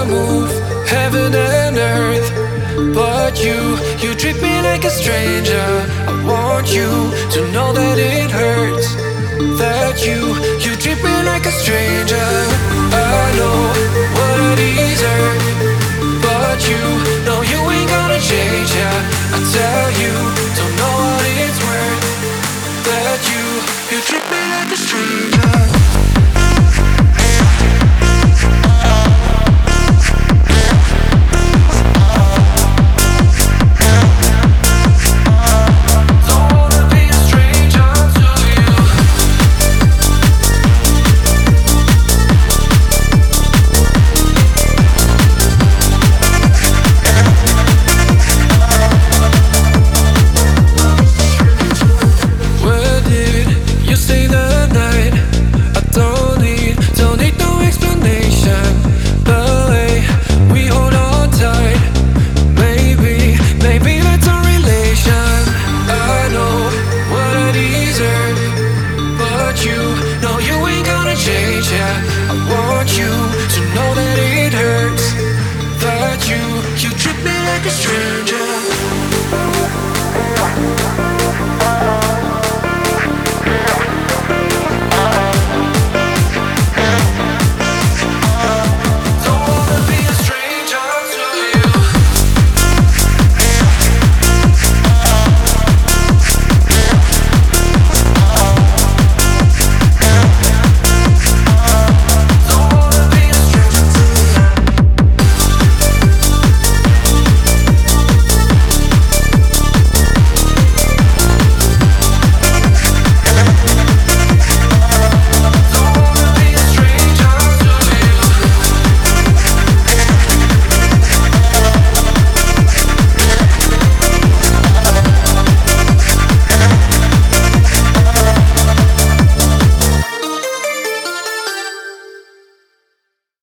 move heaven and earth. But you treat me like a stranger. I want you to know that it hurts. That you treat me like a stranger. I know